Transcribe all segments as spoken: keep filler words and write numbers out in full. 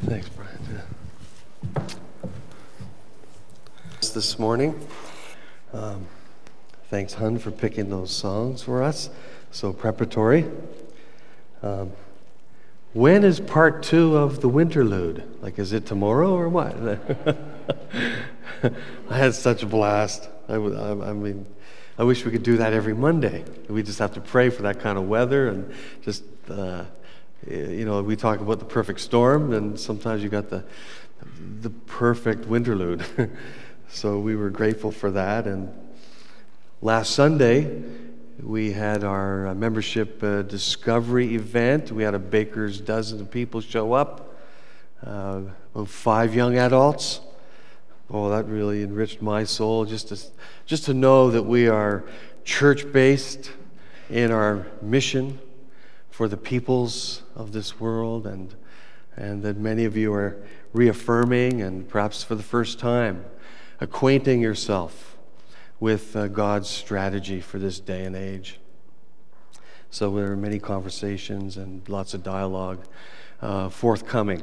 Thanks, Brian. This morning, um, thanks, Hun, for picking those songs for us. So preparatory. Um, when is part two of the Winterlude? Like, is it tomorrow or what? I had such a blast. I, I, I mean, I wish we could do that every Monday. We just have to pray for that kind of weather and just, uh, you know, we talk about the perfect storm, and sometimes you got the the perfect Winterlude. So we were grateful for that. And last Sunday, we had our membership uh, discovery event. We had a baker's dozen of people show up, uh, about five young adults. Oh, that really enriched my soul, just to, just to know that we are church-based in our mission for the peoples of this world, and and that many of you are reaffirming and perhaps for the first time acquainting yourself with uh, God's strategy for this day and age. So there are many conversations and lots of dialogue uh, forthcoming.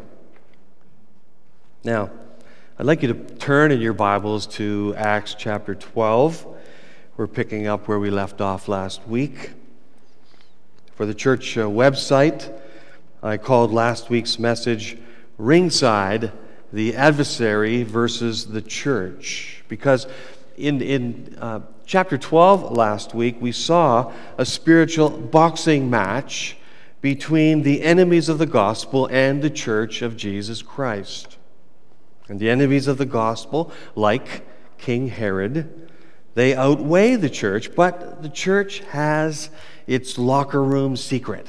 Now, I'd like you to turn in your Bibles to Acts chapter twelve. We're picking up where we left off last week. For the church uh, website, I called last week's message Ringside, the Adversary versus the Church. Because in, in uh, chapter twelve last week, we saw a spiritual boxing match between the enemies of the gospel and the church of Jesus Christ. And the enemies of the gospel, like King Herod, they outweigh the church, but the church has its locker room secret.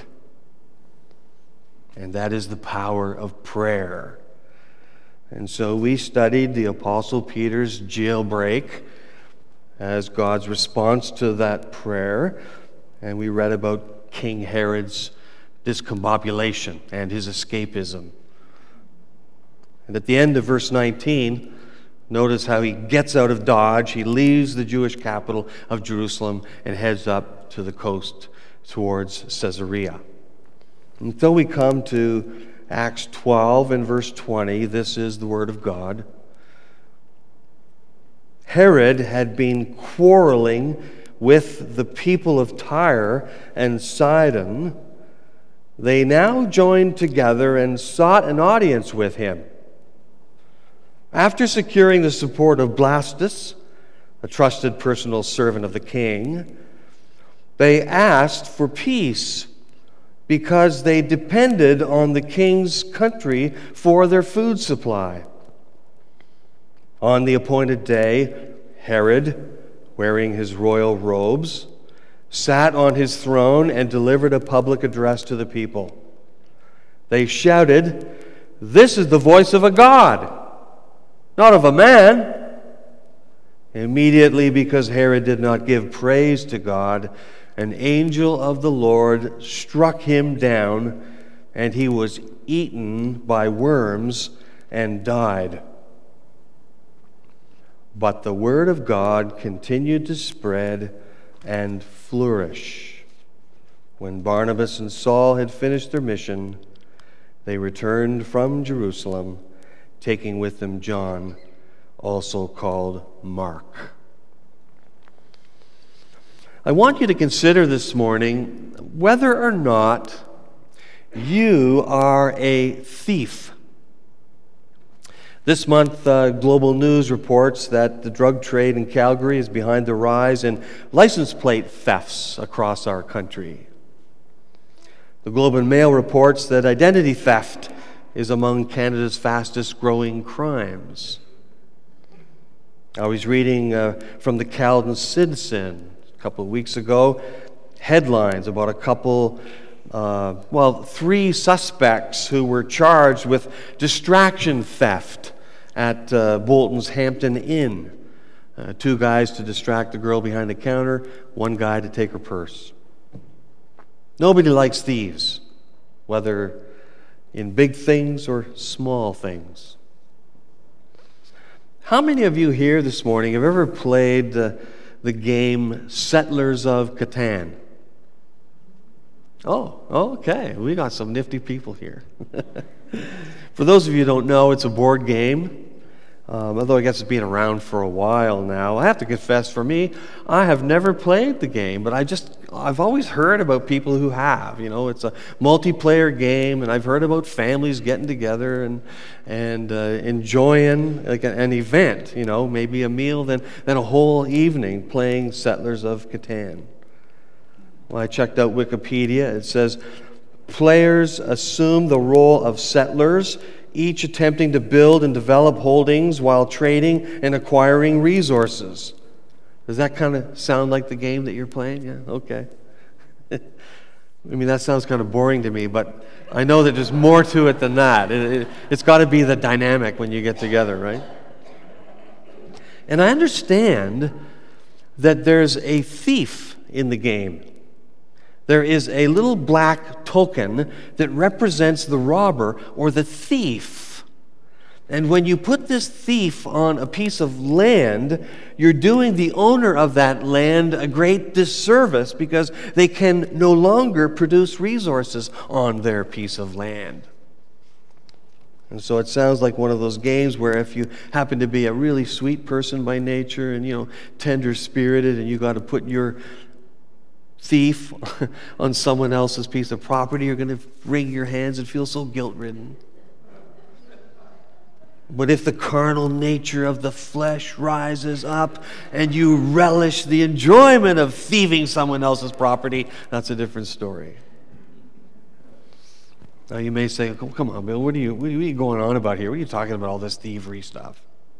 And that is the power of prayer. And so we studied the Apostle Peter's jailbreak as God's response to that prayer. And we read about King Herod's discombobulation and his escapism. And at the end of verse nineteen, notice how he gets out of Dodge. He leaves the Jewish capital of Jerusalem and heads up to the coast towards Caesarea. Until we come to Acts twelve and verse twenty, this is the word of God. Herod had been quarreling with the people of Tyre and Sidon. They now joined together and sought an audience with him. After securing the support of Blastus, a trusted personal servant of the king, they asked for peace because they depended on the king's country for their food supply. On the appointed day, Herod, wearing his royal robes, sat on his throne and delivered a public address to the people. They shouted, "This is the voice of a god, not of a man." Immediately, because Herod did not give praise to God, an angel of the Lord struck him down, and he was eaten by worms and died. But the word of God continued to spread and flourish. When Barnabas and Saul had finished their mission, they returned from Jerusalem, taking with them John, also called Mark. I want you to consider this morning whether or not you are a thief. This month, uh, Global News reports that the drug trade in Calgary is behind the rise in license plate thefts across our country. The Globe and Mail reports that identity theft is among Canada's fastest growing crimes. I was reading uh, from the Caledon Citizen a couple of weeks ago, headlines about a couple, uh, well, three suspects who were charged with distraction theft at uh, Bolton's Hampton Inn. Uh, two guys to distract the girl behind the counter, one guy to take her purse. Nobody likes thieves, whether in big things or small things. How many of you here this morning have ever played uh, the game Settlers of Catan? Oh, okay. We got some nifty people here. For those of you who don't know, it's a board game. Um, although I guess it's been around for a while now. I have to confess, for me, I have never played the game, but I just, I've always heard about people who have. You know, it's a multiplayer game, and I've heard about families getting together and and uh, enjoying like an, an event, you know, maybe a meal, then, then a whole evening playing Settlers of Catan. Well, I checked out Wikipedia. It says, players assume the role of settlers, each attempting to build and develop holdings while trading and acquiring resources. Does that kind of sound like the game that you're playing? Yeah, okay. I mean, that sounds kind of boring to me, but I know that there's more to it than that. It, it, it's got to be the dynamic when you get together, right? And I understand that there's a thief in the game. There is a little black token that represents the robber or the thief. And when you put this thief on a piece of land, you're doing the owner of that land a great disservice because they can no longer produce resources on their piece of land. And so it sounds like one of those games where if you happen to be a really sweet person by nature and, you know, tender-spirited, and you got to put your thief on someone else's piece of property, you're going to wring your hands and feel so guilt-ridden. But if the carnal nature of the flesh rises up and you relish the enjoyment of thieving someone else's property, that's a different story. Now you may say, oh, come on, Bill, what are you, what are you going on about here? What are you talking about, all this thievery stuff?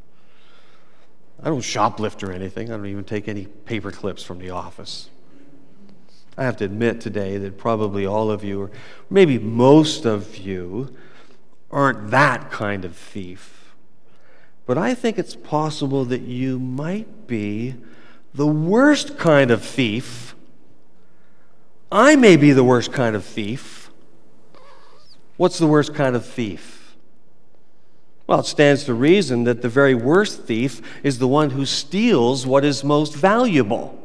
I don't shoplift or anything. I don't even take any paper clips from the office. I have to admit today that probably all of you, or maybe most of you, aren't that kind of thief. But I think it's possible that you might be the worst kind of thief. I may be the worst kind of thief. What's the worst kind of thief? Well, it stands to reason that the very worst thief is the one who steals what is most valuable.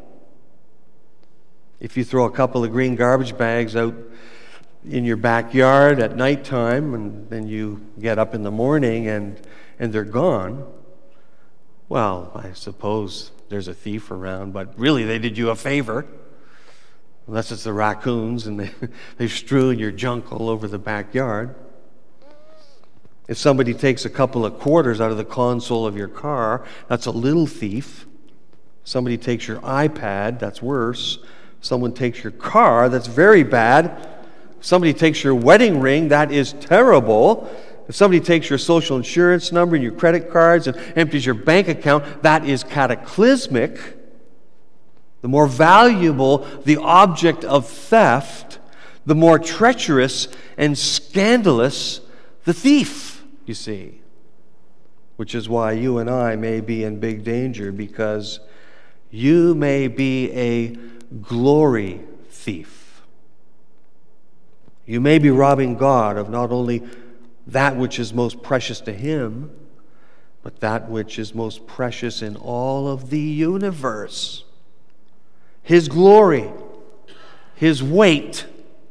If you throw a couple of green garbage bags out in your backyard at nighttime and then you get up in the morning and, and they're gone, well, I suppose there's a thief around, but really they did you a favor. Unless it's the raccoons and they, they've strewn your junk all over the backyard. If somebody takes a couple of quarters out of the console of your car, that's a little thief. Somebody takes your iPad, that's worse. Someone takes your car, that's very bad. If somebody takes your wedding ring, that is terrible. If somebody takes your social insurance number and your credit cards and empties your bank account, that is cataclysmic. The more valuable the object of theft, the more treacherous and scandalous the thief, you see. Which is why you and I may be in big danger, because you may be a glory thief. You may be robbing God of not only that which is most precious to Him, but that which is most precious in all of the universe. His glory, His weight,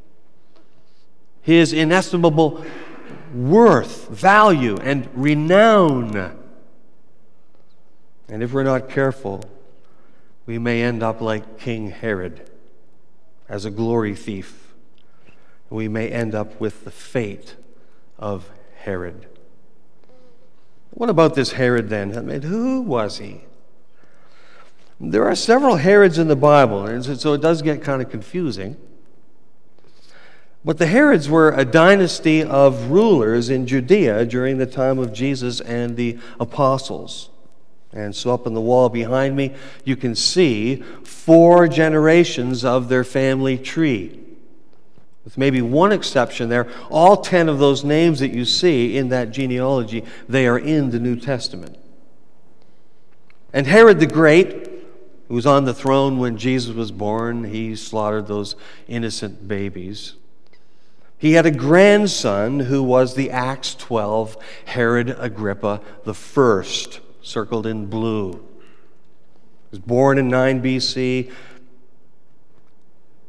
His inestimable worth, value, and renown. And if we're not careful, we may end up like King Herod as a glory thief. We may end up with the fate of Herod. What about this Herod then? I mean, who was he? There are several Herods in the Bible, and so it does get kind of confusing. But the Herods were a dynasty of rulers in Judea during the time of Jesus and the apostles. And so up on the wall behind me, you can see four generations of their family tree. With maybe one exception there, all ten of those names that you see in that genealogy, they are in the New Testament. And Herod the Great, who was on the throne when Jesus was born, he slaughtered those innocent babies. He had a grandson who was the Acts twelve Herod Agrippa the First, circled in blue. He was born in nine B C,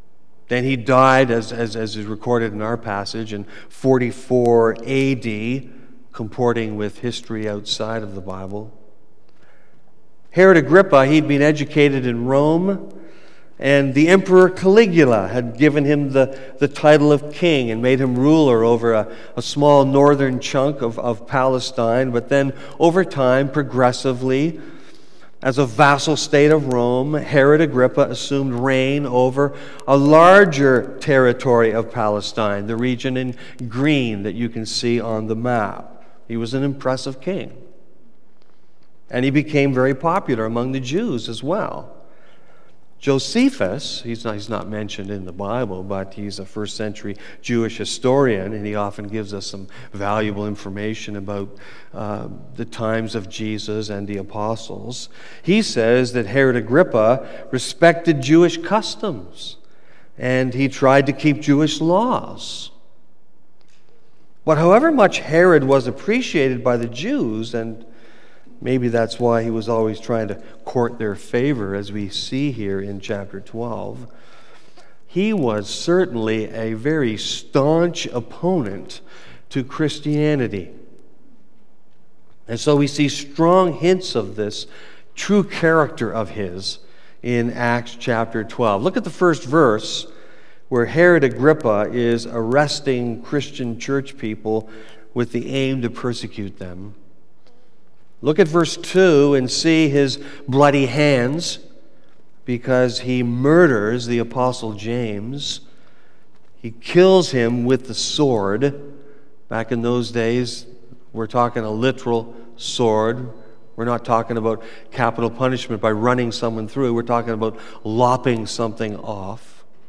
Then he died, as, as, as is recorded in our passage, in forty-four A D, comporting with history outside of the Bible. Herod Agrippa, he'd been educated in Rome, and the Emperor Caligula had given him the, the title of king and made him ruler over a, a small northern chunk of, of Palestine. But then, over time, progressively, as a vassal state of Rome, Herod Agrippa assumed reign over a larger territory of Palestine, the region in green that you can see on the map. He was an impressive king. And he became very popular among the Jews as well. Josephus, he's not, he's not mentioned in the Bible, but he's a first century Jewish historian, and he often gives us some valuable information about uh, the times of Jesus and the apostles. He says that Herod Agrippa respected Jewish customs, and he tried to keep Jewish laws. But however much Herod was appreciated by the Jews, and maybe that's why he was always trying to court their favor, as we see here in chapter twelve. He was certainly a very staunch opponent to Christianity. And so we see strong hints of this true character of his in Acts chapter twelve. Look at the first verse, where Herod Agrippa is arresting Christian church people with the aim to persecute them. Look at verse two and see his bloody hands, because he murders the apostle James. He kills him with the sword. Back in those days, we're talking a literal sword. We're not talking about capital punishment by running someone through. We're talking about lopping something off.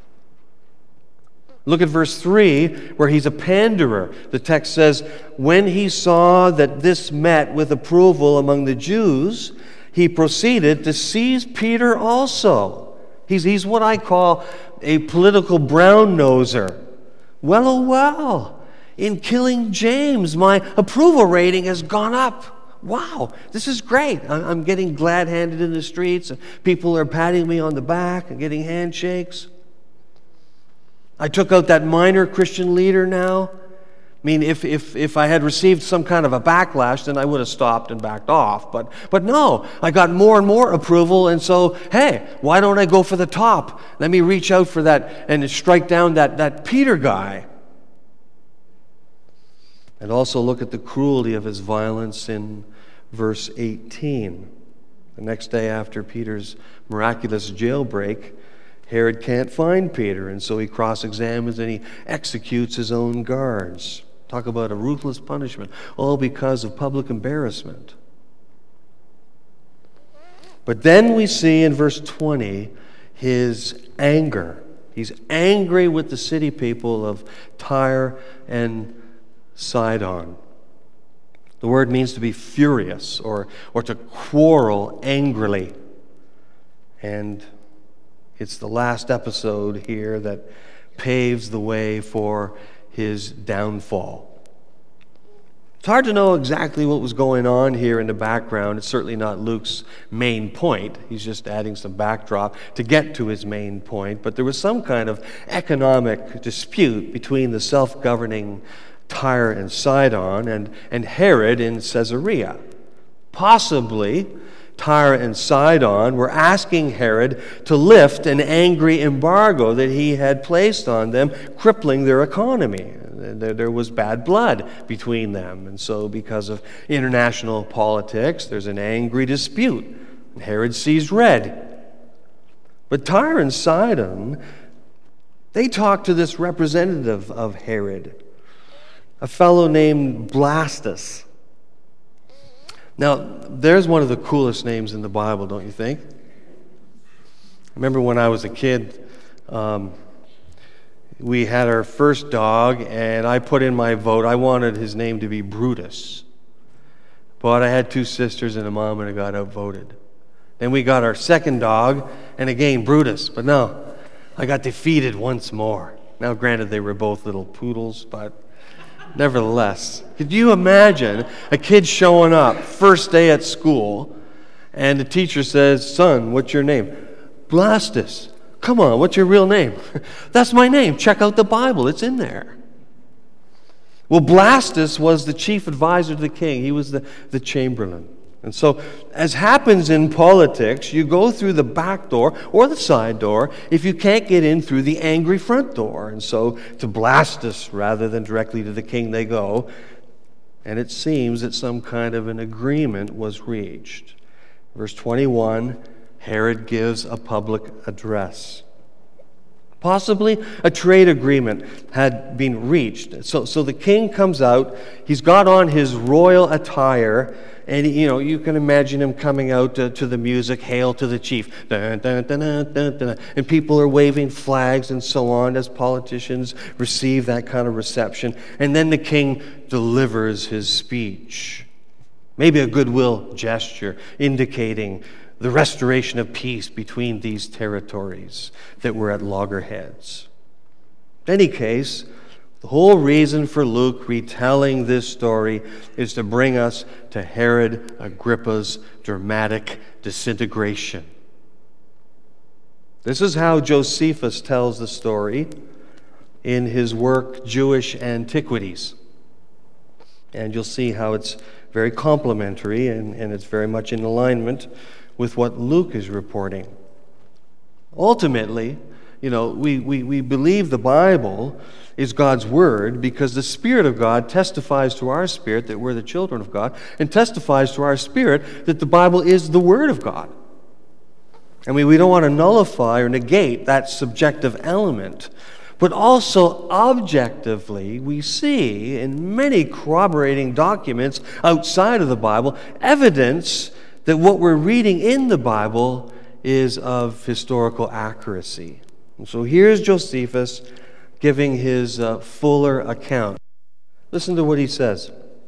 Look at verse three, where he's a panderer. The text says, when he saw that this met with approval among the Jews, he proceeded to seize Peter also. He's, he's what I call a political brown-noser. Well, oh well, in killing James, my approval rating has gone up. Wow, this is great. I'm getting glad-handed in the streets, and people are patting me on the back and getting handshakes. I took out that minor Christian leader now. I mean, if, if, if I had received some kind of a backlash, then I would have stopped and backed off. But, but no, I got more and more approval, and so, hey, why don't I go for the top? Let me reach out for that and strike down that, that Peter guy. And also look at the cruelty of his violence in verse eighteen. The next day after Peter's miraculous jailbreak, Herod can't find Peter, and so he cross-examines and he executes his own guards. Talk about a ruthless punishment, all because of public embarrassment. But then we see in verse twenty his anger. He's angry with the city people of Tyre and Sidon. The word means to be furious or, or to quarrel angrily. And it's the last episode here that paves the way for his downfall. It's hard to know exactly what was going on here in the background. It's certainly not Luke's main point. He's just adding some backdrop to get to his main point. But there was some kind of economic dispute between the self-governing Tyre and Sidon and, and Herod in Caesarea. Possibly Tyre and Sidon were asking Herod to lift an angry embargo that he had placed on them, crippling their economy. There, there was bad blood between them. And so because of international politics, there's an angry dispute. Herod sees red. But Tyre and Sidon, they talked to this representative of Herod, a fellow named Blastus. Now, there's one of the coolest names in the Bible, don't you think? I remember when I was a kid, um, we had our first dog, and I put in my vote. I wanted his name to be Brutus. But I had two sisters and a mom, and I got outvoted. Then we got our second dog, and again, Brutus. But no, I got defeated once more. Now, granted, they were both little poodles, but nevertheless, could you imagine a kid showing up first day at school, and the teacher says, "Son, what's your name?" "Blastus." Come on, what's your real name? That's my name. Check out the Bible. It's in there. Well, Blastus was the chief advisor to the king. He was the, the chamberlain. And so, as happens in politics, you go through the back door or the side door if you can't get in through the angry front door. And so, to Blastus rather than directly to the king they go. And it seems that some kind of an agreement was reached. Verse twenty-one, Herod gives a public address. Possibly a trade agreement had been reached. So, so the king comes out, he's got on his royal attire, and you know, you can imagine him coming out to, to the music, "Hail to the chief." Dun, dun, dun, dun, dun, dun, and people are waving flags and so on as politicians receive that kind of reception. And then the king delivers his speech. Maybe a goodwill gesture indicating the restoration of peace between these territories that were at loggerheads. In any case, the whole reason for Luke retelling this story is to bring us to Herod Agrippa's dramatic disintegration. This is how Josephus tells the story in his work, Jewish Antiquities. And you'll see how it's very complementary and, and it's very much in alignment with what Luke is reporting. Ultimately, you know, we, we, we believe the Bible is God's Word because the Spirit of God testifies to our spirit that we're the children of God and testifies to our spirit that the Bible is the Word of God. I mean, we don't want to nullify or negate that subjective element. But also, objectively, we see in many corroborating documents outside of the Bible evidence that what we're reading in the Bible is of historical accuracy. And so here's Josephus giving his uh, fuller account. Listen to what he says.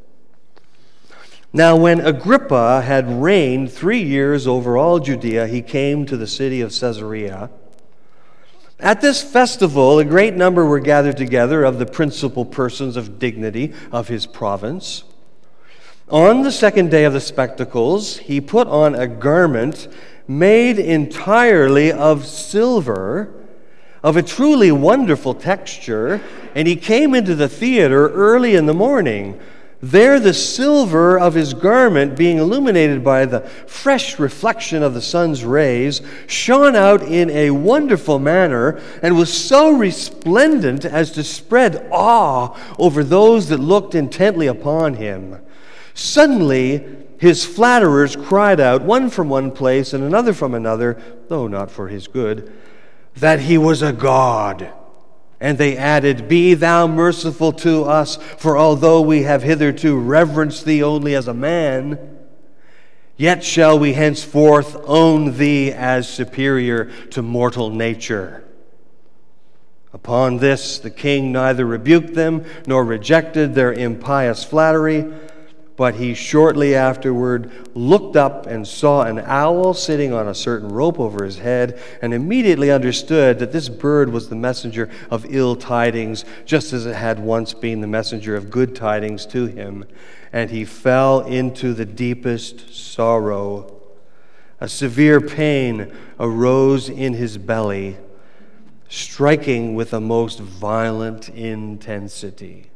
Now, when Agrippa had reigned three years over all Judea, he came to the city of Caesarea. At this festival, a great number were gathered together of the principal persons of dignity of his province. On the second day of the spectacles, he put on a garment made entirely of silver, of a truly wonderful texture, and he came into the theater early in the morning. There the silver of his garment, being illuminated by the fresh reflection of the sun's rays, shone out in a wonderful manner and was so resplendent as to spread awe over those that looked intently upon him. Suddenly his flatterers cried out, one from one place and another from another, though not for his good, that he was a god. And they added, "Be thou merciful to us, for although we have hitherto reverenced thee only as a man, yet shall we henceforth own thee as superior to mortal nature." Upon this the king neither rebuked them nor rejected their impious flattery, but he shortly afterward looked up and saw an owl sitting on a certain rope over his head, and immediately understood that this bird was the messenger of ill tidings, just as it had once been the messenger of good tidings to him. And he fell into the deepest sorrow. A severe pain arose in his belly, striking with a most violent intensity.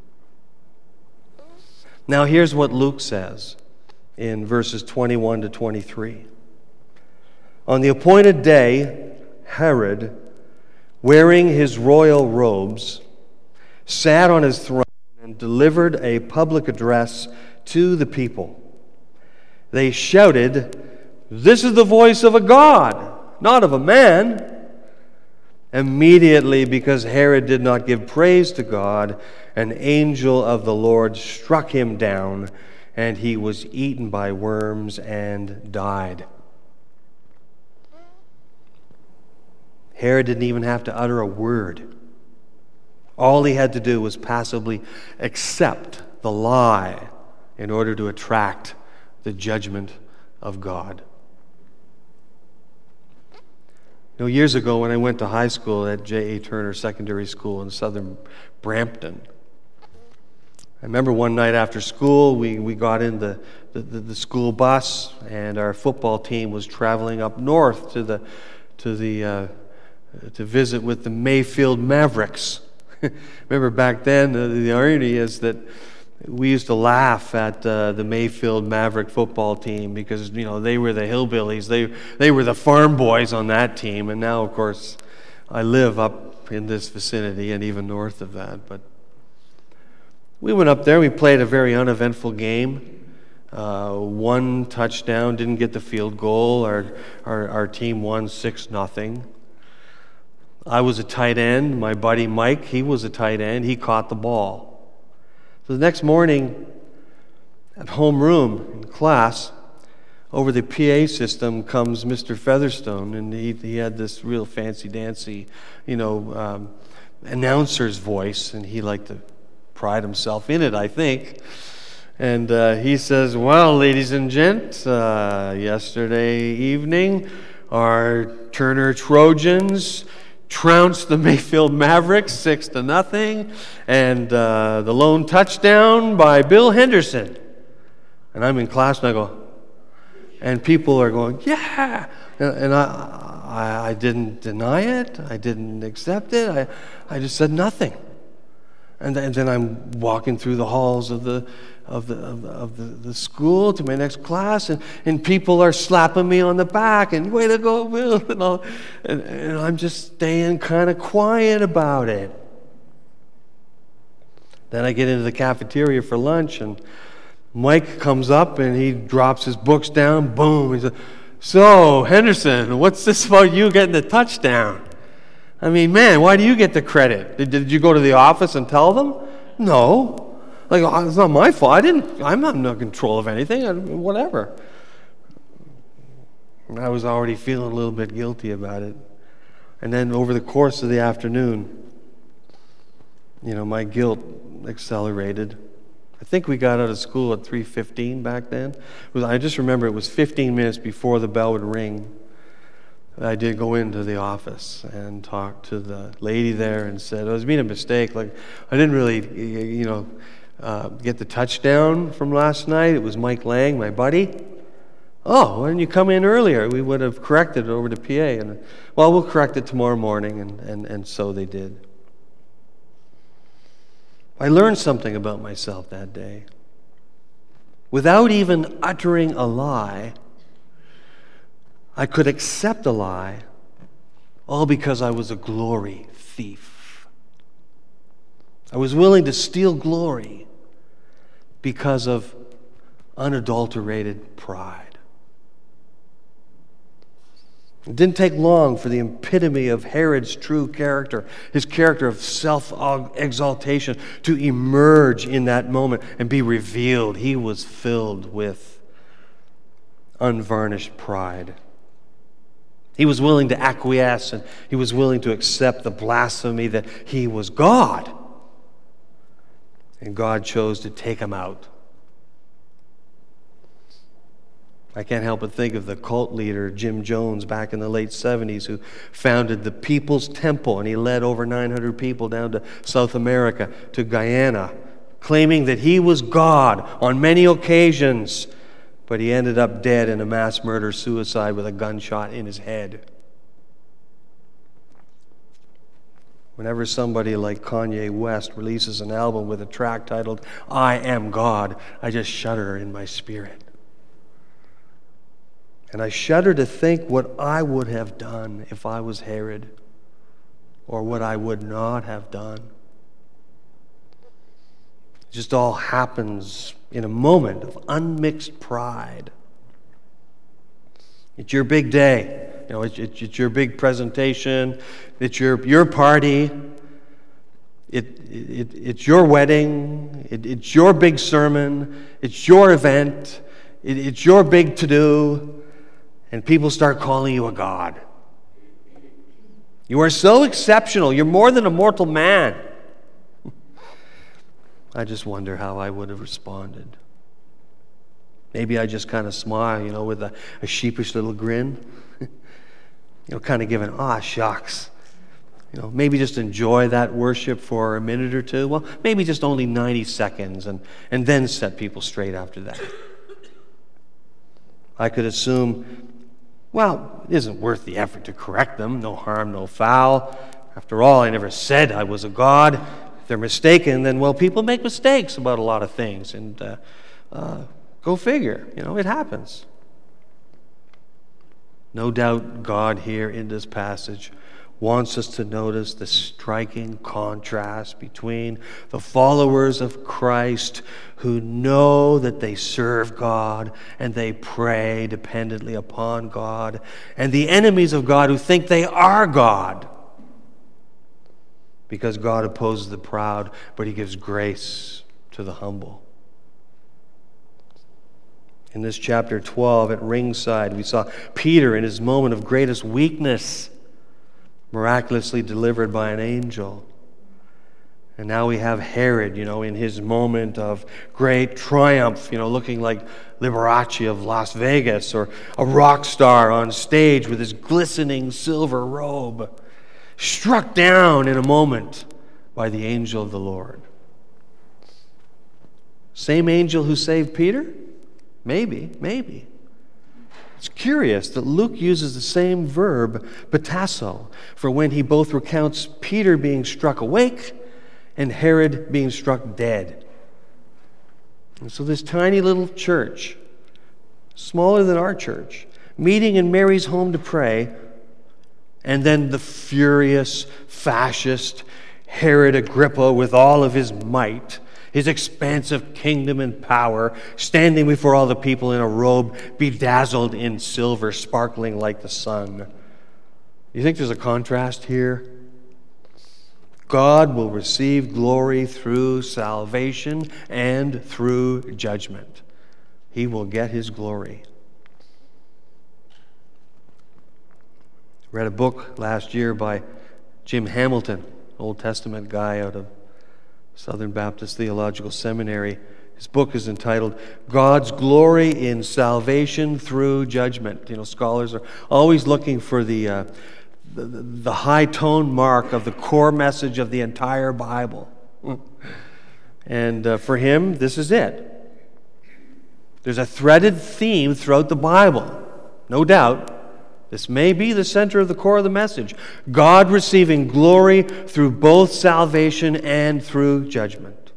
Now here's what Luke says in verses twenty-one to twenty-three. On the appointed day, Herod, wearing his royal robes, sat on his throne and delivered a public address to the people. They shouted, "This is the voice of a god, not of a man." Immediately, because Herod did not give praise to God, an angel of the Lord struck him down, and he was eaten by worms and died. Herod didn't even have to utter a word. All he had to do was passively accept the lie in order to attract the judgment of God. You know, years ago when I went to high school at J A. Turner Secondary School in southern Brampton, I remember one night after school, we, we got in the, the, the school bus, and our football team was traveling up north to the to the uh, to visit with the Mayfield Mavericks. Remember back then, uh, the irony is that we used to laugh at uh, the Mayfield Maverick football team because, you know, they were the hillbillies. They, they were the farm boys on that team. And now, of course, I live up in this vicinity and even north of that. But we went up there. We played a very uneventful game. Uh, one touchdown, didn't get the field goal. Our, our, our team won six nothing. I was a tight end. My buddy Mike, he was a tight end. He caught the ball. So the next morning at homeroom in class, over the P A system comes Mister Featherstone, and he, he had this real fancy-dancy, you know, um, announcer's voice, and he liked to pride himself in it, I think. And uh, he says, well, ladies and gents, uh, yesterday evening, our Turner Trojans trounced the Mayfield Mavericks six to nothing, and uh, the lone touchdown by Bill Henderson. And I'm in class, and I go, and people are going, yeah! And, and I, I, I didn't deny it. I didn't accept it. I, I just said nothing. And, and then I'm walking through the halls of the of the of, the, of the, the school to my next class, and, and people are slapping me on the back and way to go, Bill, and all, and, and I'm just staying kind of quiet about it. Then I get into the cafeteria for lunch, and Mike comes up and he drops his books down. Boom! He says, "So Henderson, what's this about you getting the touchdown? I mean, man, why do you get the credit? Did, did you go to the office and tell them? No. Like, it's not my fault. I didn't, I'm not in control of anything. I, whatever." And I was already feeling a little bit guilty about it. And then over the course of the afternoon, you know, my guilt accelerated. I think we got out of school at three fifteen back then. It was, I just remember it was fifteen minutes before the bell would ring. I did go into the office and talk to the lady there and said, "I was made a mistake. Like, I didn't really, you know, uh, get the touchdown from last night. It was Mike Lang, my buddy." "Oh, why didn't you come in earlier? We would have corrected it over to P A." And, "Well, we'll correct it tomorrow morning." And, and, and so they did. I learned something about myself that day. Without even uttering a lie, I could accept a lie, all because I was a glory thief. I was willing to steal glory because of unadulterated pride. It didn't take long for the epitome of Herod's true character, his character of self-exaltation, to emerge in that moment and be revealed. He was filled with unvarnished pride. He was willing to acquiesce, and he was willing to accept the blasphemy that he was God. And God chose to take him out. I can't help but think of the cult leader, Jim Jones, back in the late seventies, who founded the People's Temple, and he led over nine hundred people down to South America, to Guyana, claiming that he was God on many occasions, but he ended up dead in a mass murder-suicide with a gunshot in his head. Whenever somebody like Kanye West releases an album with a track titled, "I Am God," I just shudder in my spirit. And I shudder to think what I would have done if I was Herod, or what I would not have done. It just all happens in a moment of unmixed pride. It's your big day. You know, it's, it's, it's your big presentation. It's your your party. It, it, it's your wedding. It, it's your big sermon. It's your event. It, it's your big to-do. And people start calling you a god. You are so exceptional. You're more than a mortal man. I just wonder how I would have responded. Maybe I just kind of smile, you know, with a, a sheepish little grin. You know, kind of giving, ah, shucks. You know, maybe just enjoy that worship for a minute or two. Well, maybe just only ninety seconds, and, and then set people straight after that. I could assume Well, it isn't worth the effort to correct them. No harm, no foul. After all, I never said I was a god. If they're mistaken, then, well, people make mistakes about a lot of things. And uh, uh, go figure. You know, it happens. No doubt God here in this passage wants us to notice the striking contrast between the followers of Christ who know that they serve God and they pray dependently upon God, and the enemies of God who think they are God. Because God opposes the proud, but he gives grace to the humble. In this chapter twelve at Ringside, we saw Peter in his moment of greatest weakness, miraculously delivered by an angel. And now we have Herod, you know, in his moment of great triumph, you know, looking like Liberace of Las Vegas or a rock star on stage with his glistening silver robe, struck down in a moment by the angel of the Lord. Same angel who saved Peter? Maybe, maybe. It's curious that Luke uses the same verb, batasso, for when he both recounts Peter being struck awake and Herod being struck dead. And so this tiny little church, smaller than our church, meeting in Mary's home to pray, and then the furious fascist Herod Agrippa with all of his might, his expansive kingdom and power, standing before all the people in a robe bedazzled in silver, sparkling like the sun. You think there's a contrast here? God will receive glory through salvation and through judgment. He will get his glory. Read a book last year by Jim Hamilton, Old Testament guy out of Southern Baptist Theological Seminary. His book is entitled God's Glory in Salvation Through Judgment. You know, scholars are always looking for the, uh, the, the high tone mark of the core message of the entire Bible. And uh, for him, this is it. There's a threaded theme throughout the Bible, no doubt. This may be the center of the core of the message. God receiving glory through both salvation and through judgment.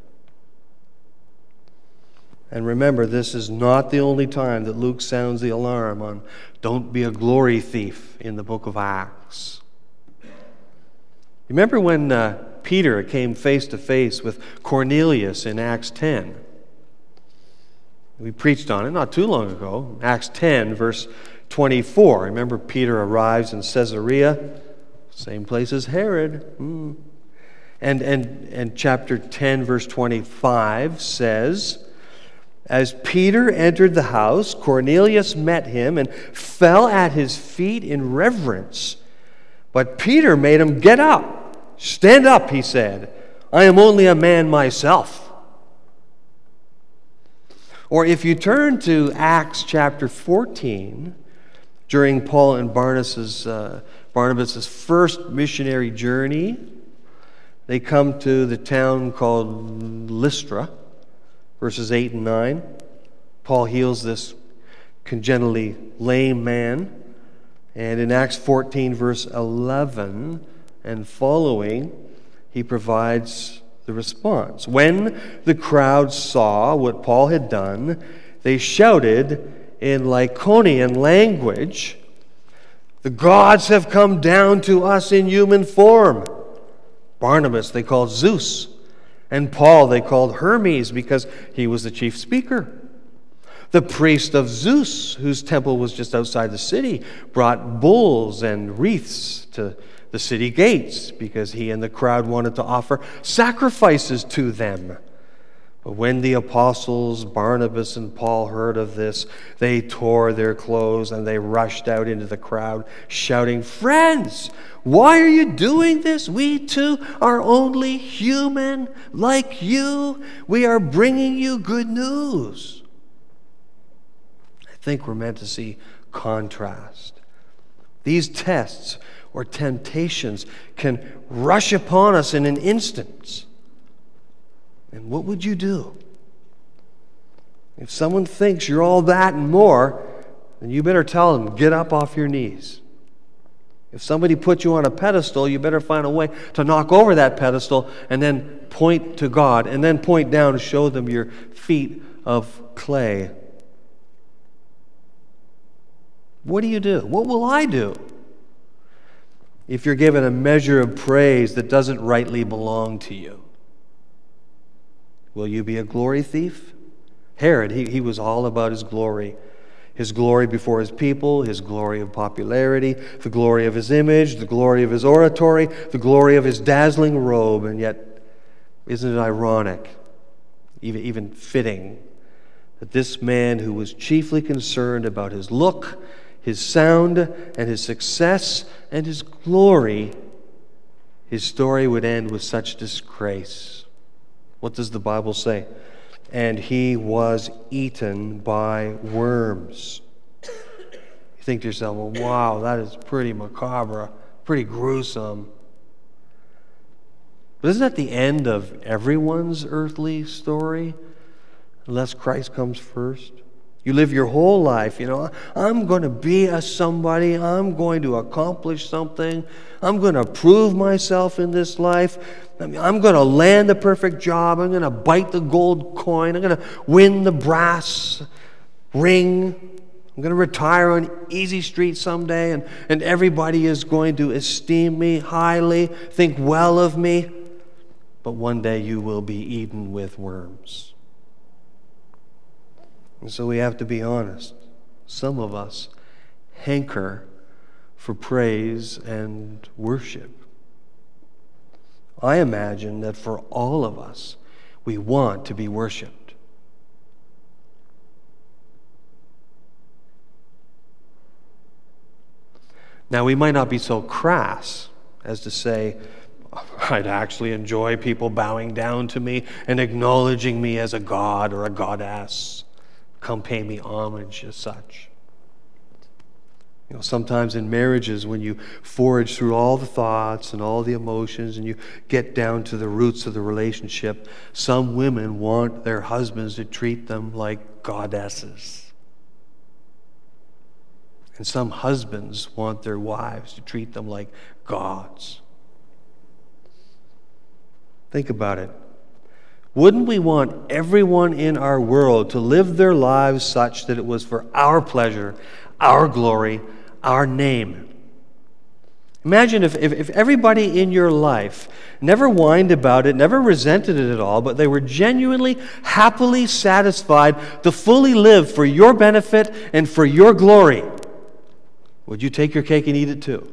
And remember, this is not the only time that Luke sounds the alarm on don't be a glory thief in the book of Acts. Remember when uh, Peter came face to face with Cornelius in Acts ten? We preached on it not too long ago. Acts ten, verse twenty-four. Remember, Peter arrives in Caesarea, same place as Herod. Mm. And, and, and chapter ten, verse twenty-five says, as Peter entered the house, Cornelius met him and fell at his feet in reverence. But Peter made him get up. Stand up, he said. I am only a man myself. Or if you turn to Acts chapter fourteen, during Paul and Barnabas's, uh, Barnabas's first missionary journey, they come to the town called Lystra, verses eight and nine. Paul heals this congenitally lame man. And in Acts fourteen, verse eleven and following, he provides the response. When the crowd saw what Paul had done, they shouted in Lycaonian language, the gods have come down to us in human form. Barnabas they called Zeus, and Paul they called Hermes because he was the chief speaker. The priest of Zeus, whose temple was just outside the city, brought bulls and wreaths to the city gates because he and the crowd wanted to offer sacrifices to them. But when the apostles Barnabas and Paul heard of this, they tore their clothes and they rushed out into the crowd, shouting, friends, why are you doing this? We too are only human like you. We are bringing you good news. I think we're meant to see contrast. These tests or temptations can rush upon us in an instant. And what would you do? If someone thinks you're all that and more, then you better tell them, get up off your knees. If somebody puts you on a pedestal, you better find a way to knock over that pedestal and then point to God, and then point down and show them your feet of clay. What do you do? What will I do if you're given a measure of praise that doesn't rightly belong to you? Will you be a glory thief? Herod, he, he was all about his glory. His glory before his people, his glory of popularity, the glory of his image, the glory of his oratory, the glory of his dazzling robe. And yet, isn't it ironic, even, even fitting, that this man who was chiefly concerned about his look, his sound, and his success, and his glory, his story would end with such disgrace? What does the Bible say? And he was eaten by worms. You think to yourself, well, wow, that is pretty macabre, pretty gruesome. But isn't that the end of everyone's earthly story? Unless Christ comes first. You live your whole life, you know, I'm going to be a somebody, I'm going to accomplish something, I'm going to prove myself in this life, I mean, I'm going to land the perfect job, I'm going to bite the gold coin, I'm going to win the brass ring, I'm going to retire on Easy Street someday, and, and everybody is going to esteem me highly, think well of me, but one day you will be eaten with worms. And so we have to be honest. Some of us hanker for praise and worship. I imagine that for all of us, we want to be worshiped. Now, we might not be so crass as to say, I'd actually enjoy people bowing down to me and acknowledging me as a god or a goddess. Come pay me homage as such. You know, sometimes in marriages, when you forage through all the thoughts and all the emotions and you get down to the roots of the relationship, some women want their husbands to treat them like goddesses. And some husbands want their wives to treat them like gods. Think about it. Wouldn't we want everyone in our world to live their lives such that it was for our pleasure, our glory, our name? Imagine if, if, if everybody in your life never whined about it, never resented it at all, but they were genuinely, happily satisfied to fully live for your benefit and for your glory. Would you take your cake and eat it too?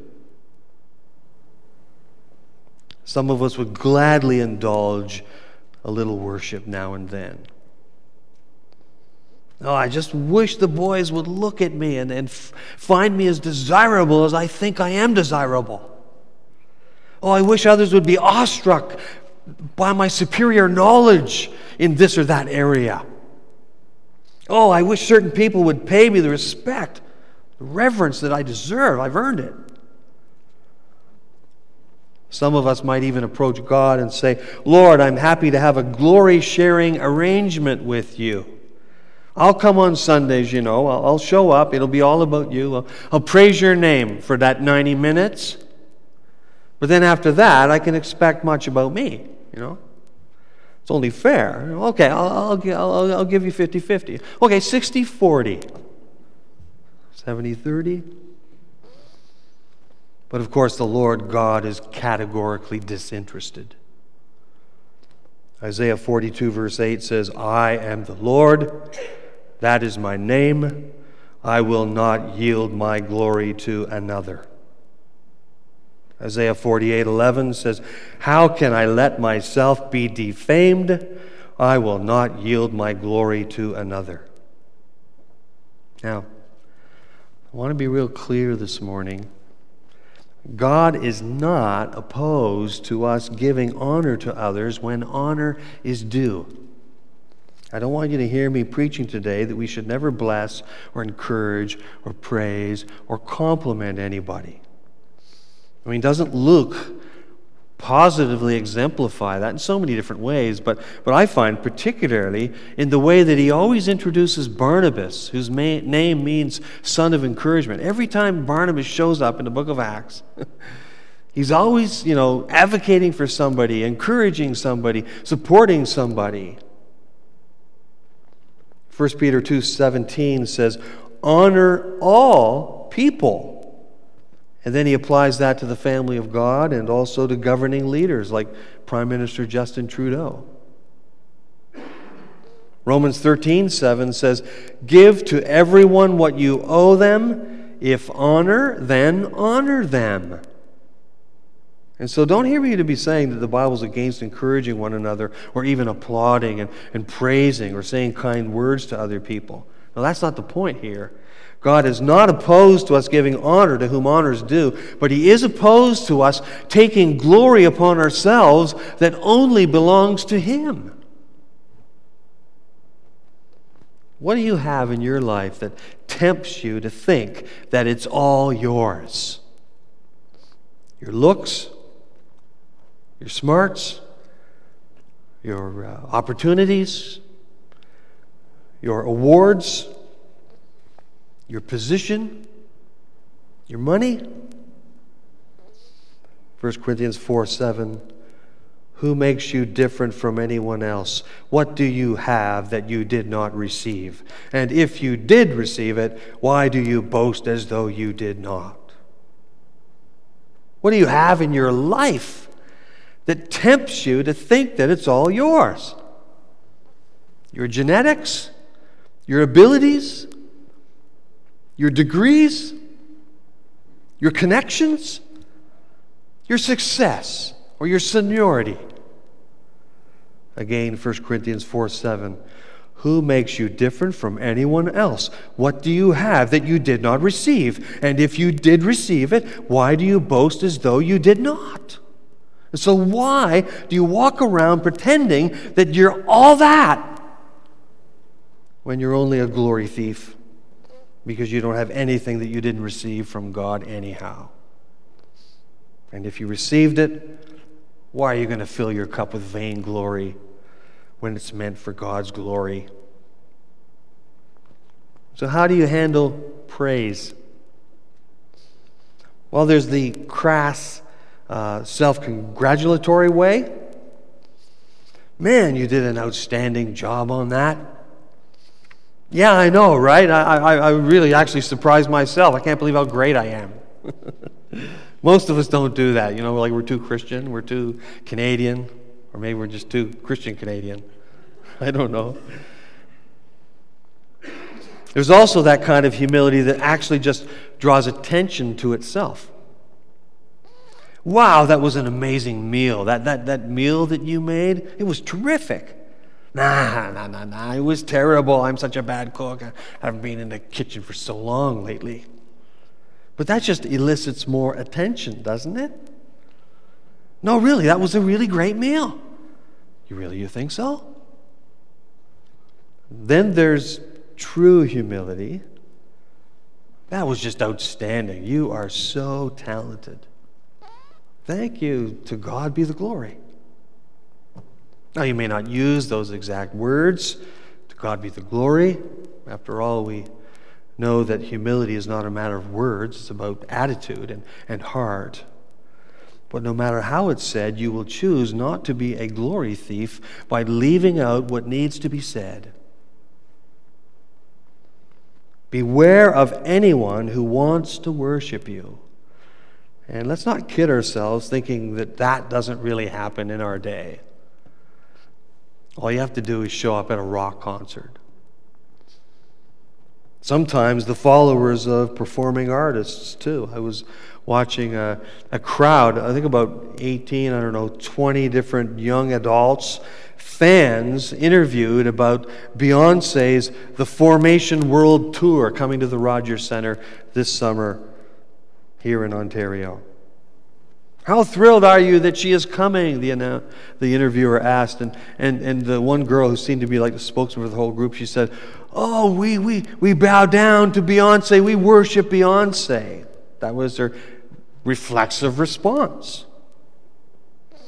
Some of us would gladly indulge a little worship now and then. Oh, I just wish the boys would look at me and, and f- find me as desirable as I think I am desirable. Oh, I wish others would be awestruck by my superior knowledge in this or that area. Oh, I wish certain people would pay me the respect, the reverence that I deserve. I've earned it. Some of us might even approach God and say, Lord, I'm happy to have a glory-sharing arrangement with you. I'll come on Sundays, you know. I'll, I'll show up. It'll be all about you. I'll, I'll praise your name for that ninety minutes. But then after that, I can expect much about me, you know. It's only fair. Okay, I'll, I'll, I'll, I'll give you fifty-fifty. Okay, sixty forty. seventy thirty. But of course, the Lord God is categorically disinterested. Isaiah forty-two verse eight says, I am the Lord, that is my name, I will not yield my glory to another. Isaiah forty-eight eleven says, how can I let myself be defamed? I will not yield my glory to another. Now, I want to be real clear this morning. God is not opposed to us giving honor to others when honor is due. I don't want you to hear me preaching today that we should never bless or encourage or praise or compliment anybody. I mean, doesn't Luke positively exemplify that in so many different ways, but, but I find particularly in the way that he always introduces Barnabas, whose ma- name means son of encouragement. Every time Barnabas shows up in the book of Acts, he's always, you know, advocating for somebody, encouraging somebody, supporting somebody. First Peter two seventeen says, honor all people. And then he applies that to the family of God and also to governing leaders like Prime Minister Justin Trudeau. Romans thirteen seven says, give to everyone what you owe them. If honor, then honor them. And so don't hear me to be saying that the Bible's against encouraging one another or even applauding and, and praising or saying kind words to other people. Now, that's not the point here. God is not opposed to us giving honor to whom honor is due, but he is opposed to us taking glory upon ourselves that only belongs to him. What do you have in your life that tempts you to think that it's all yours? Your looks, your smarts, your uh, opportunities, your awards, your position, your money. First Corinthians four seven, who makes you different from anyone else? What do you have that you did not receive? And if you did receive it, why do you boast as though you did not? What do you have in your life that tempts you to think that it's all yours? Your genetics? Your abilities? Your degrees, your connections, your success, or your seniority. Again, First Corinthians four seven. Who makes you different from anyone else? What do you have that you did not receive? And if you did receive it, why do you boast as though you did not? And so why do you walk around pretending that you're all that when you're only a glory thief? Because you don't have anything that you didn't receive from God anyhow. And if you received it, why are you going to fill your cup with vainglory when it's meant for God's glory? So how do you handle praise? Well, there's the crass, uh, self-congratulatory way. Man, you did an outstanding job on that. Yeah, I know, right? I, I, I really actually surprised myself. I can't believe how great I am. Most of us don't do that. You know, like we're too Christian, we're too Canadian, or maybe we're just too Christian Canadian. I don't know. There's also that kind of humility that actually just draws attention to itself. Wow, that was an amazing meal. That, that, that meal that you made, it was terrific. Nah, nah, nah, nah, it was terrible. I'm such a bad cook. I haven't been in the kitchen for so long lately. But that just elicits more attention, doesn't it? No, really, that was a really great meal. You really, you think so? Then there's true humility. That was just outstanding. You are so talented. Thank you. To God be the glory. Now, you may not use those exact words, to God be the glory. After all, we know that humility is not a matter of words, it's about attitude and, and heart. But no matter how it's said, you will choose not to be a glory thief by leaving out what needs to be said. Beware of anyone who wants to worship you. And let's not kid ourselves thinking that that doesn't really happen in our day. All you have to do is show up at a rock concert. Sometimes the followers of performing artists, too. I was watching a, a crowd, I think about eighteen, I don't know, twenty different young adults, fans interviewed about Beyonce's The Formation World Tour coming to the Rogers Centre this summer here in Ontario. How thrilled are you that she is coming? The, the interviewer asked. And, and, and the one girl who seemed to be like the spokesman for the whole group, she said, oh, we, we, we bow down to Beyonce. We worship Beyonce. That was her reflexive response.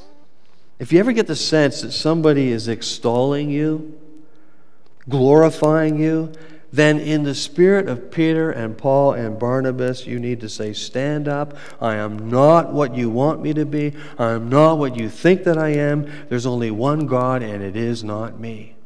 If you ever get the sense that somebody is extolling you, glorifying you, then in the spirit of Peter and Paul and Barnabas, you need to say, stand up. I am not what you want me to be. I am not what you think that I am. There's only one God, and it is not me.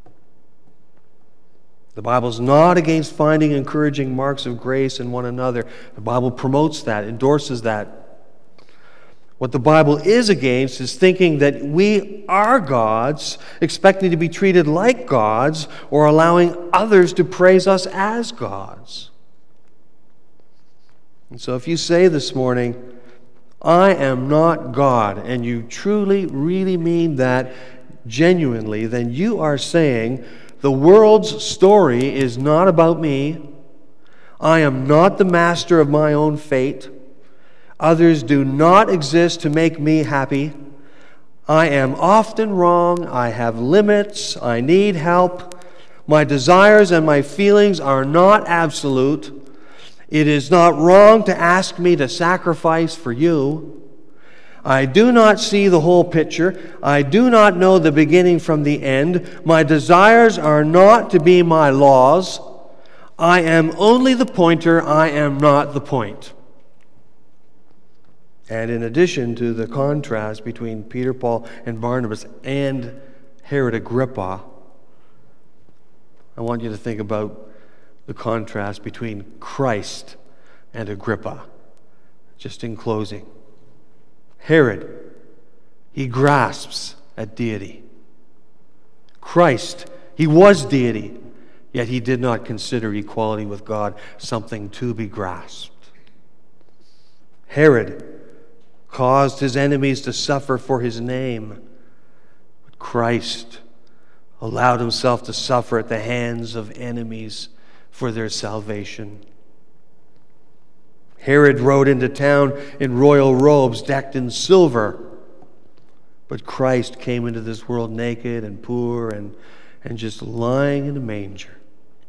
The Bible's not against finding encouraging marks of grace in one another. The Bible promotes that, endorses that. What the Bible is against is thinking that we are gods, expecting to be treated like gods, or allowing others to praise us as gods. And so if you say this morning, I am not God, and you truly, really mean that genuinely, then you are saying, the world's story is not about me. I am not the master of my own fate. Others do not exist to make me happy. I am often wrong. I have limits. I need help. My desires and my feelings are not absolute. It is not wrong to ask me to sacrifice for you. I do not see the whole picture. I do not know the beginning from the end. My desires are not to be my laws. I am only the pointer. I am not the point. And in addition to the contrast between Peter, Paul, and Barnabas and Herod Agrippa, I want you to think about the contrast between Christ and Agrippa. Just in closing. Herod, he grasps at deity. Christ, he was deity, yet he did not consider equality with God something to be grasped. Herod caused his enemies to suffer for his name, but Christ allowed himself to suffer at the hands of enemies for their salvation. Herod rode into town in royal robes decked in silver, but Christ came into this world naked and poor and, and just lying in a manger.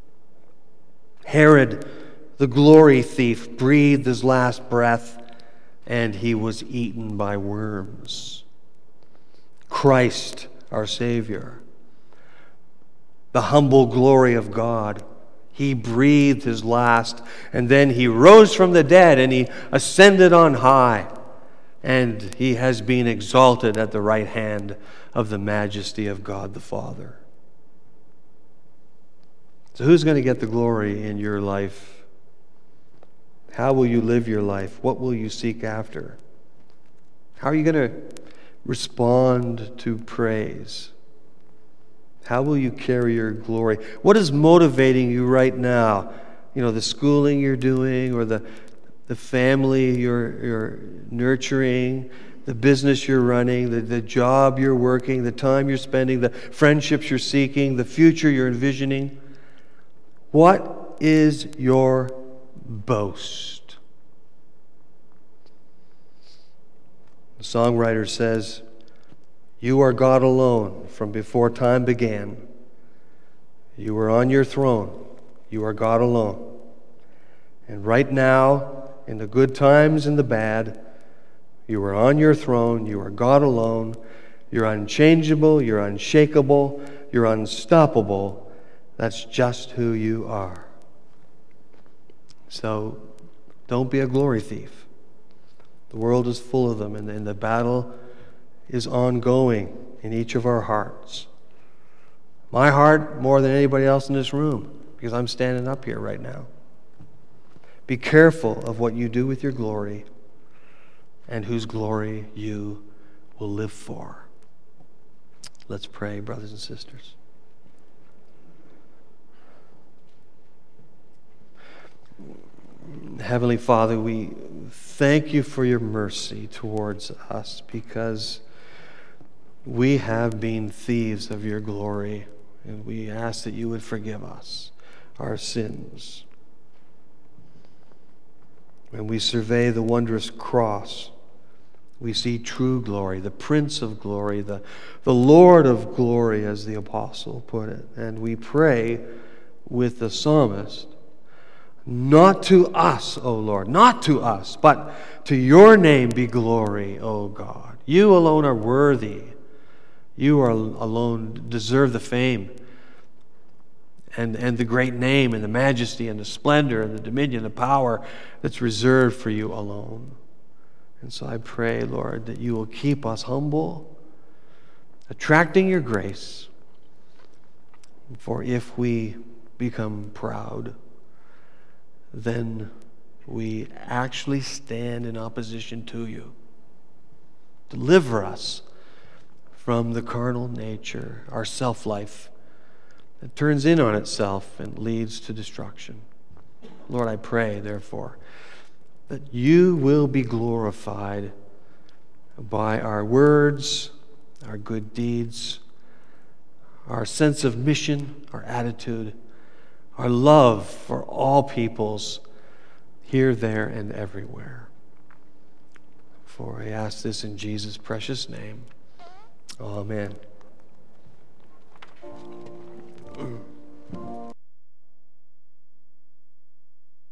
Herod, the glory thief, breathed his last breath, and he was eaten by worms. Christ, our Savior, the humble glory of God, he breathed his last, and then he rose from the dead, and he ascended on high, and he has been exalted at the right hand of the majesty of God the Father. So who's going to get the glory in your life? How will you live your life? What will you seek after? How are you going to respond to praise? How will you carry your glory? What is motivating you right now? You know, the schooling you're doing, or the, the family you're, you're nurturing, the business you're running, the, the job you're working, the time you're spending, the friendships you're seeking, the future you're envisioning. What is your boast? The songwriter says, you are God alone from before time began. You are on your throne. You are God alone. And right now, in the good times and the bad, you are on your throne. You are God alone. You're unchangeable. You're unshakable. You're unstoppable. That's just who you are. So don't be a glory thief. The world is full of them, and, and the battle is ongoing in each of our hearts. My heart more than anybody else in this room, because I'm standing up here right now. Be careful of what you do with your glory and whose glory you will live for. Let's pray, brothers and sisters. Heavenly Father, we thank you for your mercy towards us, because we have been thieves of your glory, and we ask that you would forgive us our sins. When we survey the wondrous cross, we see true glory, the Prince of glory, the, the Lord of glory, as the apostle put it. And we pray with the psalmist, Not to us, O Lord, not to us, but to your name be glory, O God. You alone are worthy. You are alone deserve the fame and, and the great name and the majesty and the splendor and the dominion and the power that's reserved for you alone. And so I pray, Lord, that you will keep us humble, attracting your grace. For if we become proud, then we actually stand in opposition to you. Deliver us from the carnal nature, our self-life, that turns in on itself and leads to destruction. Lord, I pray, therefore, that you will be glorified by our words, our good deeds, our sense of mission, our attitude, our love for all peoples, here, there, and everywhere. For I ask this in Jesus' precious name. Amen.